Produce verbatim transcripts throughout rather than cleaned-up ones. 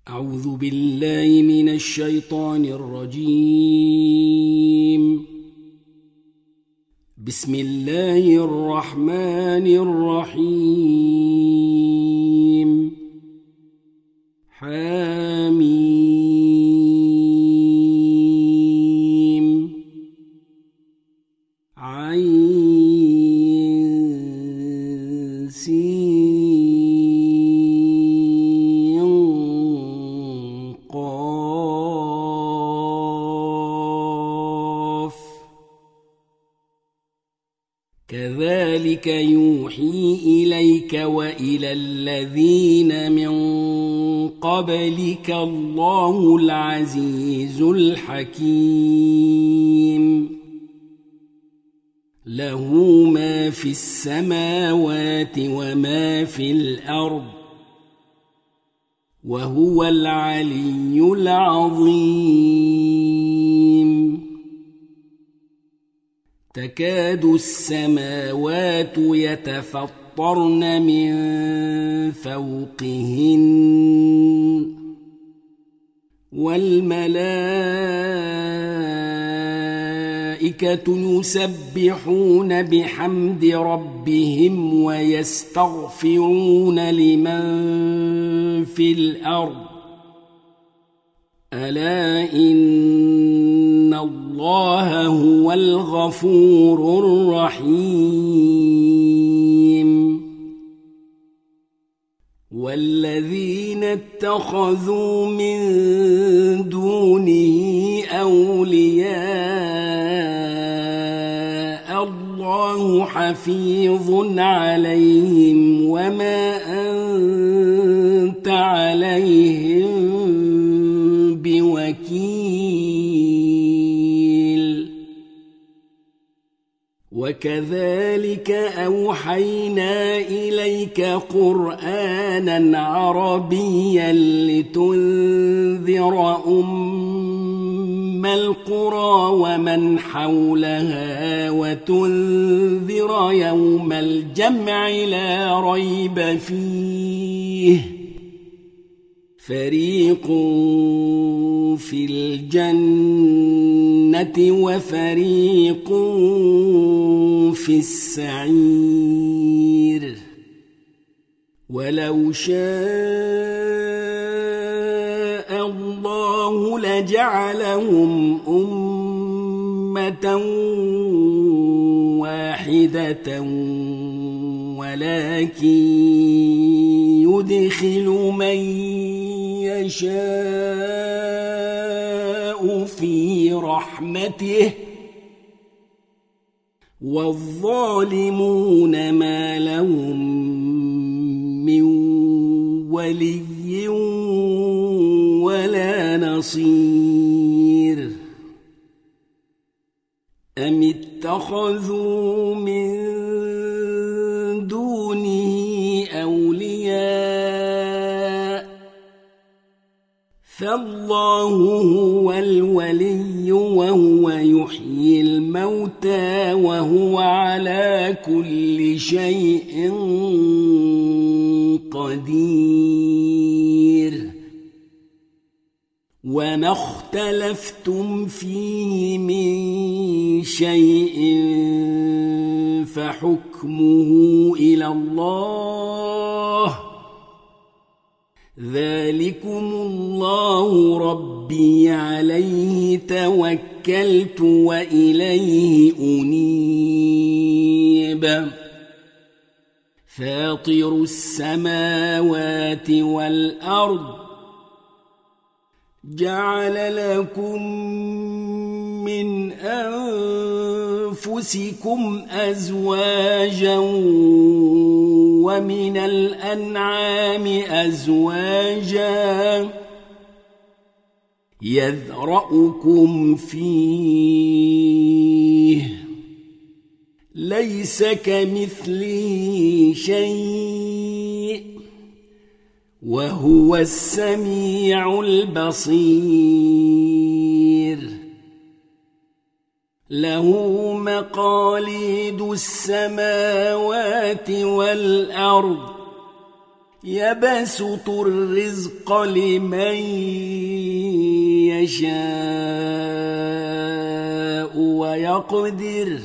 أعوذ بالله من الشيطان الرجيم. بسم الله الرحمن الرحيم. حميم عين كذلك يوحي إليك وإلى الذين من قبلك الله العزيز الحكيم. له ما في السماوات وما في الأرض وهو العلي العظيم. تكاد السماوات يتفطرن من فوقهن والملائكة يسبحون بحمد ربهم ويستغفرون لمن في الأرض ألا إن الله هو الغفور الرحيم. والذين اتخذوا من دونه أولياء الله حفيظ عليهم وما أنت عليهم بوكيل. وكذلك أوحينا إليك قرآنا عربيا لتنذر أم القرى ومن حولها وتنذر يوم الجمع لا ريب فيه فريق في الجنة وفريق في السعير. ولو شاء الله لجعلهم أمة واحدة ولكن يدخل من يشاء في رحمته والظالمون ما لهم من ولي ولا نصير. أم اتخذوا من دونه أولياء فالله هو الولي وهو يحيي الموتى وهو على كل شيء قدير. وما اختلفتم فيه من شيء فحكمه إلى الله ذلكم الله ربي عليه توكلت وإليه أنيب. فاطر السماوات والأرض جعل لكم من أنفسكم أزواجا ومن الأنعام أزواجا يذرأكم فيه ليس كمثله شيء وهو السميع البصير. له مقاليد السماوات والأرض يبسط الرزق لمن يشاء ويقدر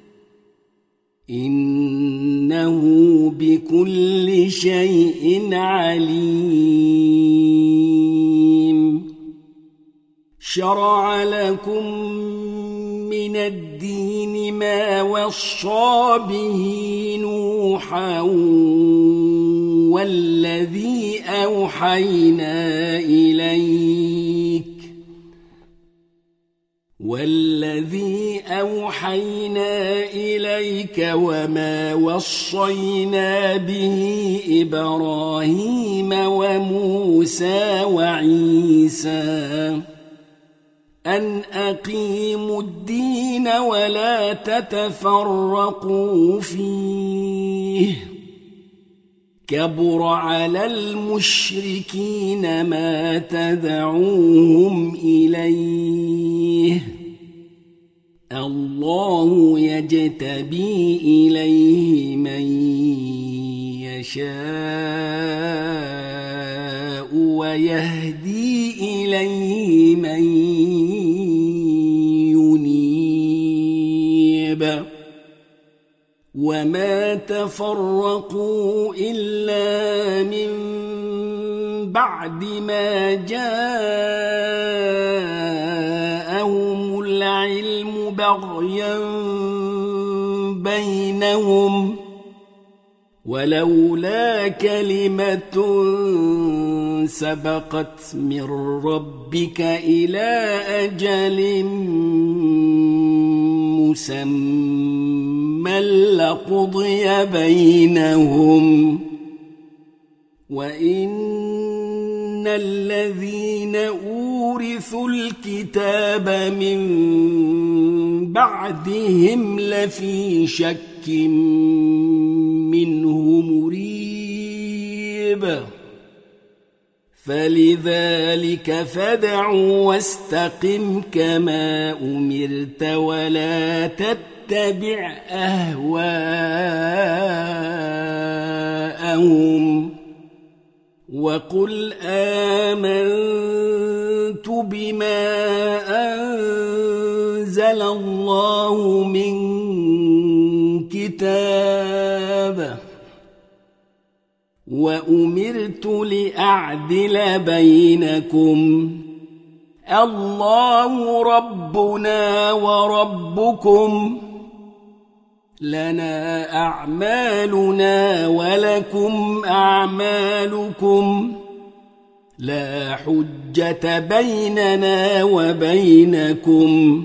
إنه بكل شيء عليم. شرع لكم من الدين ما وصى به نوحا والذي أوحينا إليك والذي أوحينا إليك وما وصينا به إبراهيم وموسى وعيسى أن أقيموا الدين ولا تتفرقوا فيه كبر على المشركين ما تدعوهم إليه الله يجتبي إليه من يشاء ويهدي إليه من ينيب وما تفرقوا إلا من بعد ما جاءهم العلم بغيا بينهم ولولا كلمة سبقت من ربك إلى أجل مسمى لقضي بينهم وإن الذين أورثوا الكتاب من بعدهم لفي شك منه مريب فلذلك فادع واستقم كما أمرت ولا تتبع أهواءهم وقل آمنت بما أنزل الله من كتاب وأمرت لأعدل بينكم الله ربنا وربكم لنا أعمالنا ولكم أعمالكم لا حجة بيننا وبينكم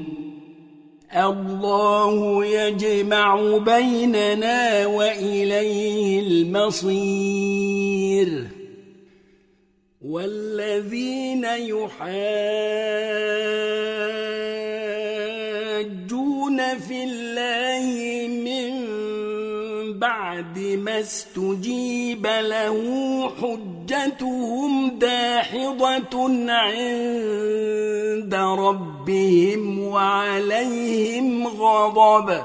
الله يجمع بيننا وإليه المصير والذين يحاجون في الله من بعد ما استجيب له حجتهم داحضة عند ربهم وعليهم غضب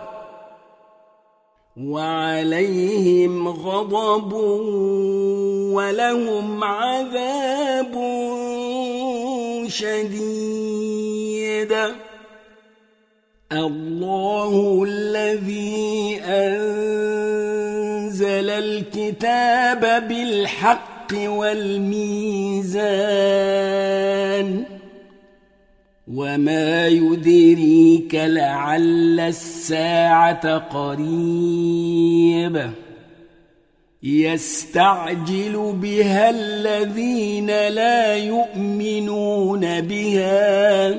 وعليهم غضب ولهم عذاب شديد الله الذي أنزل الكتاب بالحق والميزان وما يدريك لعل الساعة قريب يستعجل بها الذين لا يؤمنون بها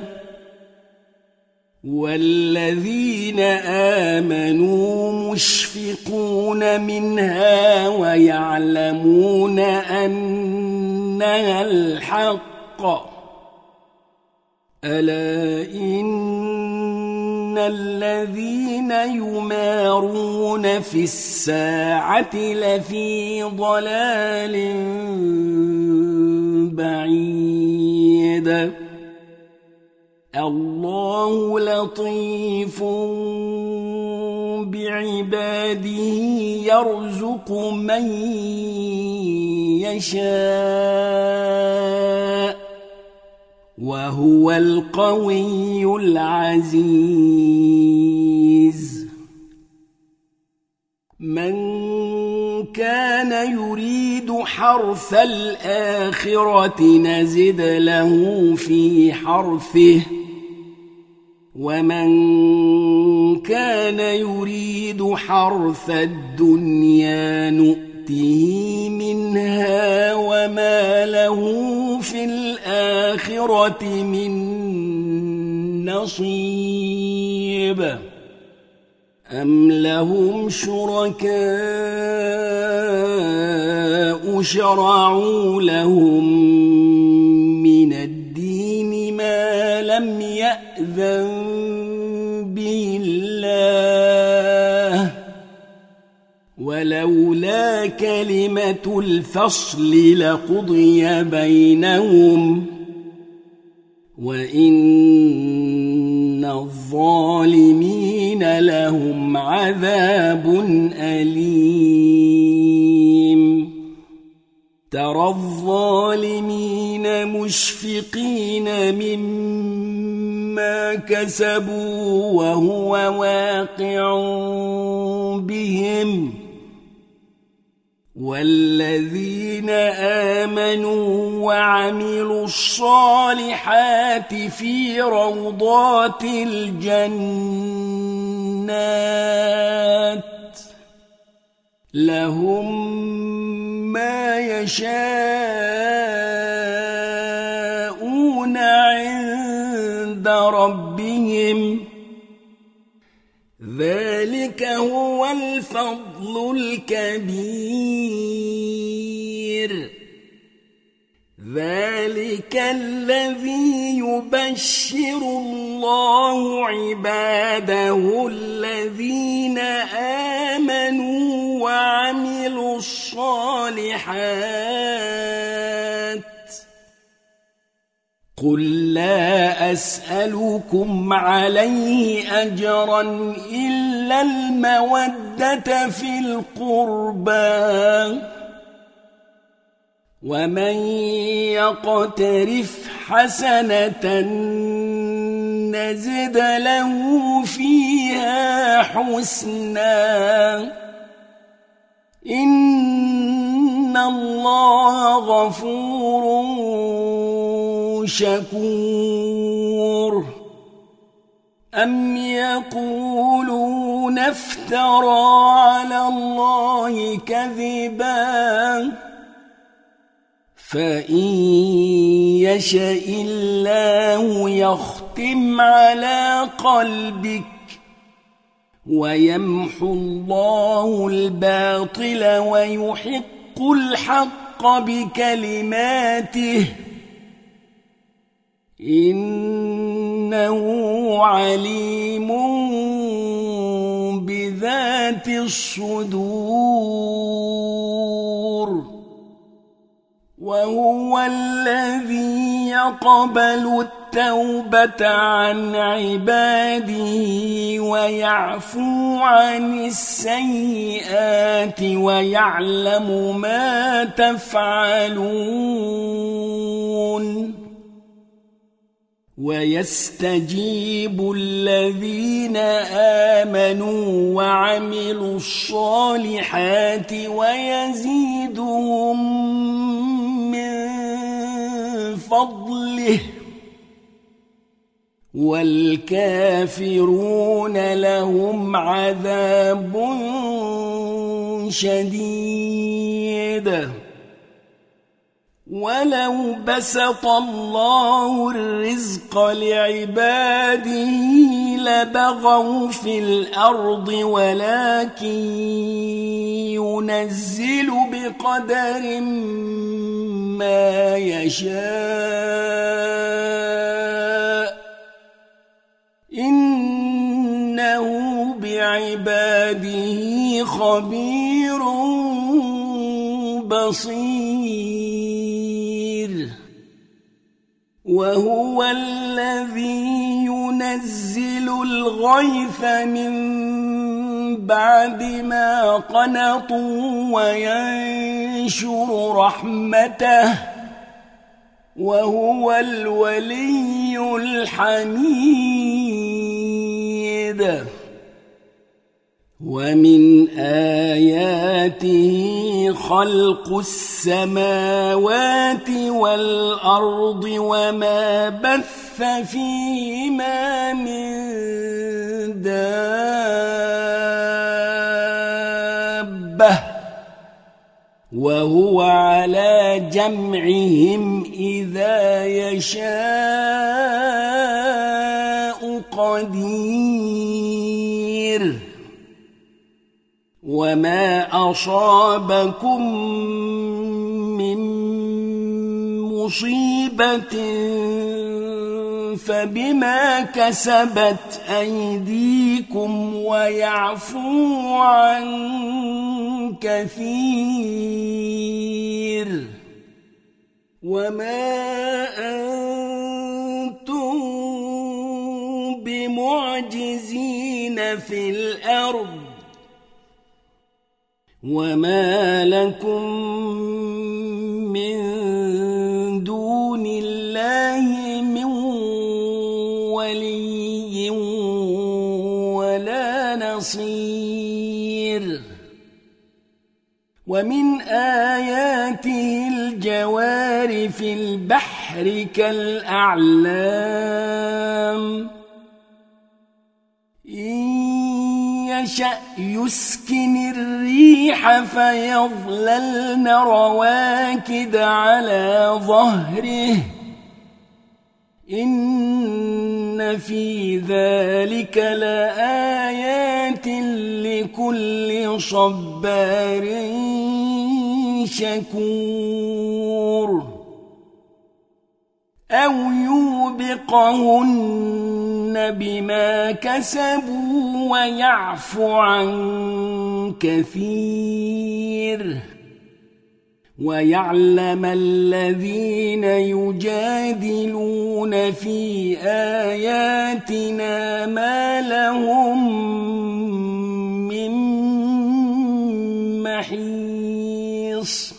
والذين آمنوا مشفقون منها ويعلمون أنها الحق ألا إن الذين يمارون في الساعة لفي ضلال بعيد الله لطيف بعباده يرزق من يشاء وهو القوي العزيز من كان يريد حرث الآخرة نزد له في حرثه ومن كان يريد حرث الدنيا نؤته منها وما له في الآخرة من نصيب أم لهم شركاء شرعوا لهم من الدين ما لم يأذن به الله ولولا كلمة الفصل لقضي بينهم وإن الظالمين لهم عذاب أليم ترى الظالمين مشفقين مما كسبوا وهو واقع بهم والذين آمنوا وعملوا الصالحات في روضات الجنات لهم ما يشاءون عند ربهم ذلك هو الفضل الكبير ذلك الذي يبشر الله عباده الذين آمنوا وعملوا الصالحات قل لا أسألكم عليه أجرا إلا المودة في القربى ومن يقترف حسنة نزد له فيها حسنا إن الله غفور شكور أم يقولون افترى على الله كذبا فإن يشأ الله يختم على قلبك ويمحو الله الباطل ويحق الحق بكلماته إنه عليم بذات الصدور وهو الذي يقبل التوبة عن عباده ويعفو عن السيئات ويعلم ما تفعلون ويستجيب الذين آمنوا وعملوا الصالحات ويزيدهم من فضله والكافرون لهم عذاب شديد ولو بسط الله الرزق لعباده لبغوا في الأرض ولكن ينزل بقدر ما يشاء إنه بعباده خبير بصير وهو الذي ينزل الغيث من بعد ما قنطوا وينشر رحمته وهو الولي الحميد. ومن آياته خلق السماوات والأرض وما بث فيهما من دابة وهو على جمعهم إذا يشاء قدير. وما أصابكم من مصيبة فبما كسبت أيديكم ويعفو عن كثير. وما أنتم بمعجزين في الأرض وما لكم من دون الله من ولي ولا نصير. ومن آياته الجوار في البحر كالأعلام إن يشأ يسكن الريح فيظللن رواكد على ظهره إن في ذلك لآيات لكل صبار شكور. أو يوبقهن بما كسبوا ويعفو عن كثير. ويعلم الذين يجادلون في آياتنا ما لهم من محيص.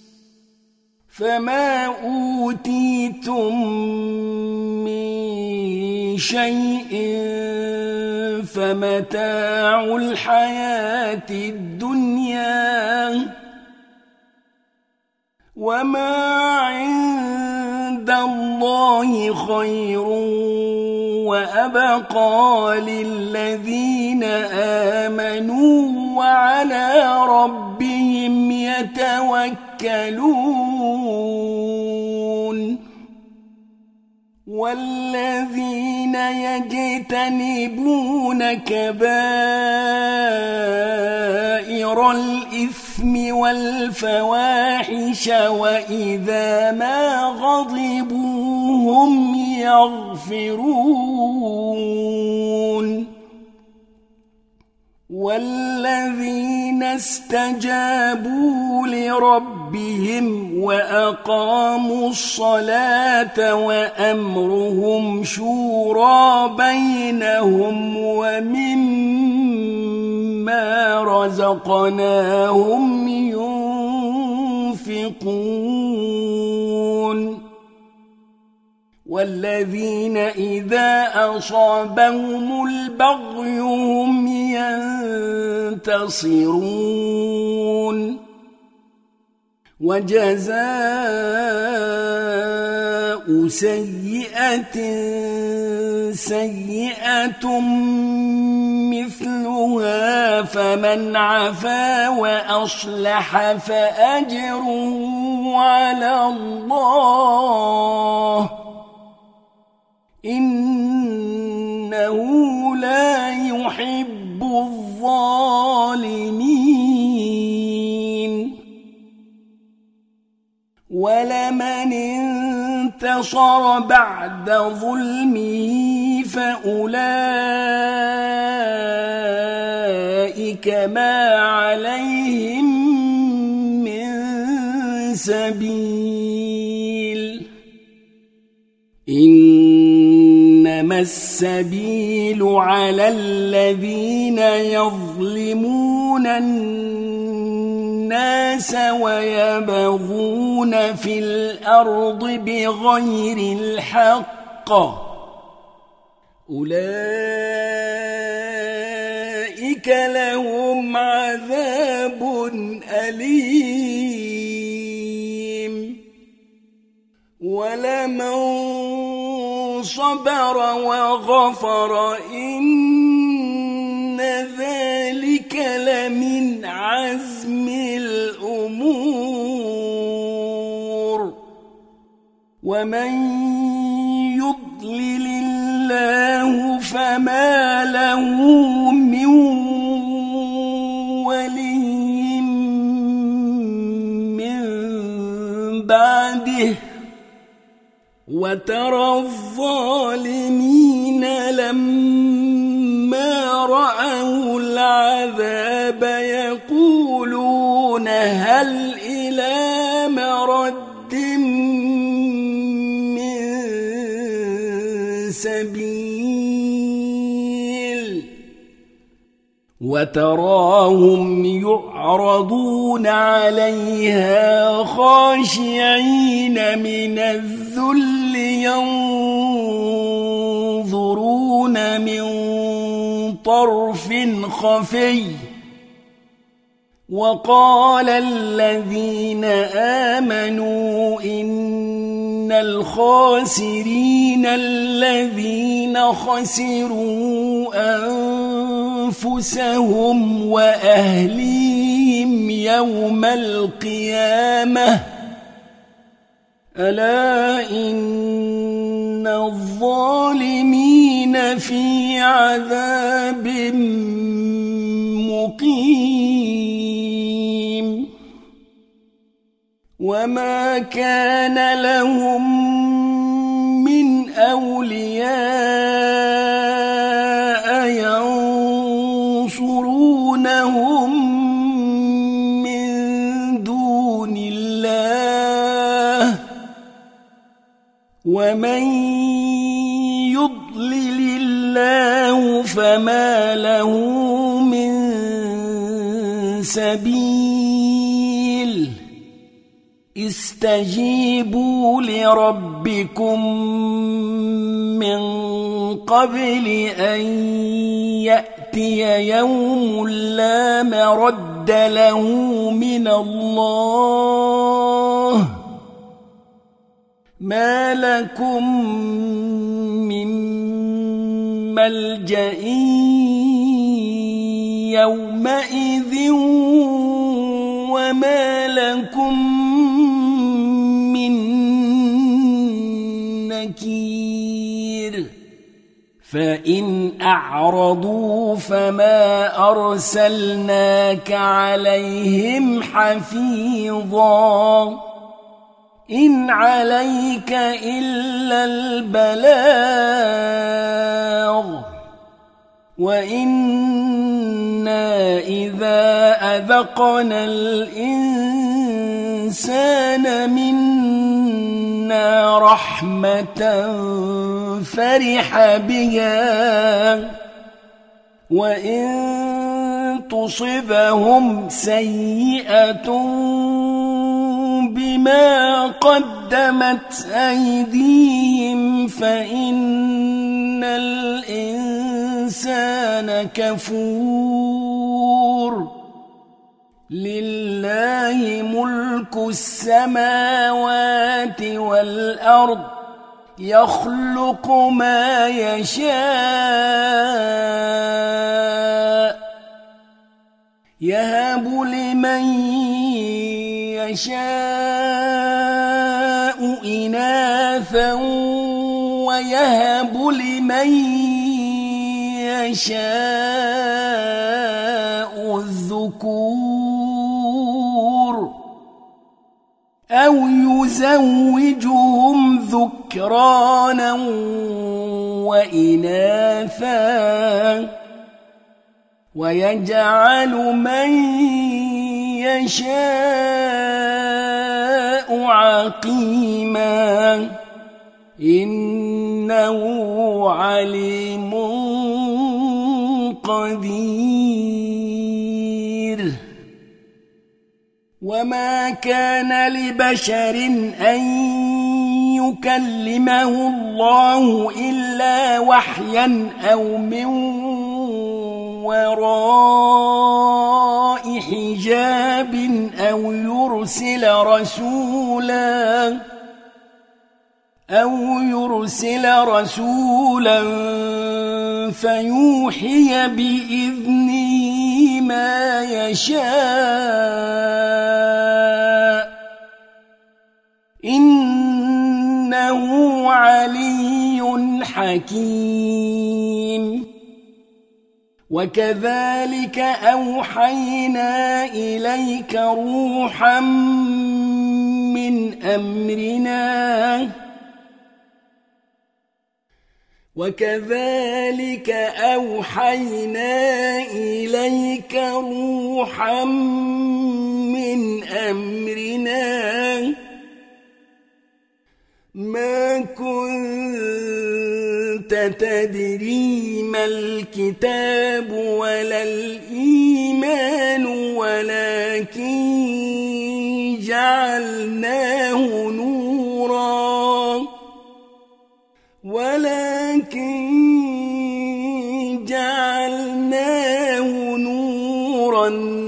فما أوتيتم من شيء فمتاع الحياة الدنيا وما عند الله خير وأبقى للذين آمنوا وعلى ربهم يتوكلون. والذين يجتنبون كبائر الإثم والفواحش وإذا ما غضبوا هم يغفرون. والذين استجابوا لربهم وأقاموا الصلاة وأمرهم شورى بينهم ومما رزقناهم ينفقون. والذين إذا أصابهم البغي هم ينتصرون. وجزاء سيئة سيئة مثلها فمن عفا وأصلح فأجره على الله إنه لا يحب الظالمين. ولمن انتصر بعد ظلمه فأولئك ما عليهم من سبيل إنما إنما السبيل على الذين يظلمون الناس ويبغون في الأرض بغير الحق أولئك لهم عذاب أليم ولمن صبر وغفر إن ذلك لمن عزم الأمور ومن يضلل الله فما له من ولي من بعده وترى الظالمين لما رأوا العذاب يقولون هل إلى مرد من سبيل وتراهم يعرضون عليها خاشعين من الذل ينظرون من طرف خفي وقال الذين آمنوا إن الخاسرين الذين خسروا أنفسهم وأهليهم يوم القيامة ألا إن الظالمين في عذاب مقيم وما كان لهم من أولياء ينصرونهم من دون الله ومن يضلل الله فما له من سبيل استجيبوا لربكم من قبل أن يأتي يوم لا مرد له من الله ما لكم من ملجأ يومئذ وما لكم من نكير فإن أعرضوا فما أرسلناك عليهم حفيظا إن عليك إلا البلاغ وإنا إذا أذقنا الإنسان منا رحمة فرح بها وإن تصبهم سيئة بما قدمت أيديهم فإن الإنسان كفور لله ملك السماوات والأرض يخلق ما يشاء يهب لمن يشاء إناثا ويهب لمن يشاء الذكور أو يزوجهم ذكرانا وإناثا ويجعل من يشاء عقيما إنه عليم قدير. وما كان لبشر أن يكلمه الله إلا وحيا أو من وراء حجاب أو يرسل رسولا أو يرسل رسولا فيوحي بإذنه ما يشاء إنه علي حكيم. وكذلك أوحينا إليك روحا من أمرنا وكذلك أوحينا إليك روحا من أمرنا ما كنت تدري ما الكتاب ولا الإيمان ولكن جعلناه نورا ولكن جعلناه نورا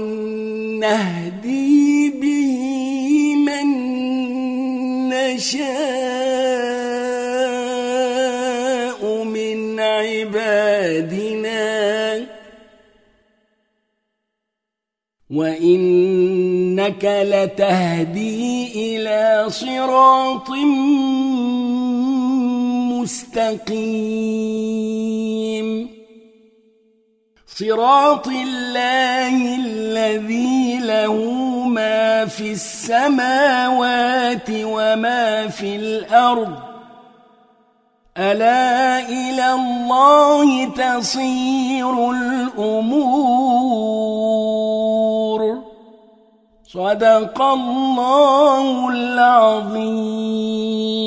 نهدي به من نشاء من عبادنا وإنك لتهدي إلى صراط مستقيم صراط الله الذي له ما في السماوات وما في الأرض ألا إلى الله تصير الأمور صدق الله العظيم.